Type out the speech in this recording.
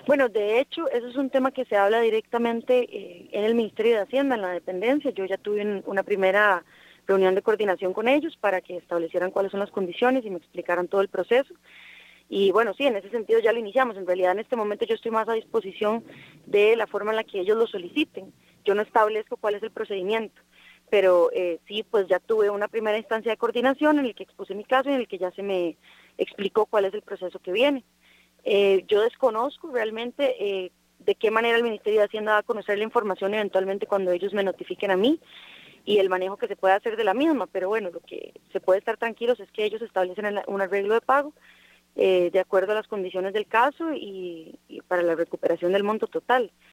Bueno, de hecho, eso es un tema que se habla directamente en el Ministerio de Hacienda, en la dependencia. Yo ya tuve una primera reunión de coordinación con ellos para que establecieran cuáles son las condiciones y me explicaran todo el proceso. Y bueno, sí, en ese sentido ya lo iniciamos. En realidad en este momento yo estoy más a disposición de la forma en la que ellos lo soliciten. Yo no establezco cuál es el procedimiento, pero sí, pues ya tuve una primera instancia de coordinación en el que expuse mi caso y en el que ya se me explicó cuál es el proceso que viene. Yo desconozco realmente de qué manera el Ministerio de Hacienda va a conocer la información eventualmente cuando ellos me notifiquen a mí y el manejo que se puede hacer de la misma, pero bueno, lo que se puede estar tranquilos es que ellos establecen un arreglo de pago de acuerdo a las condiciones del caso y para la recuperación del monto total.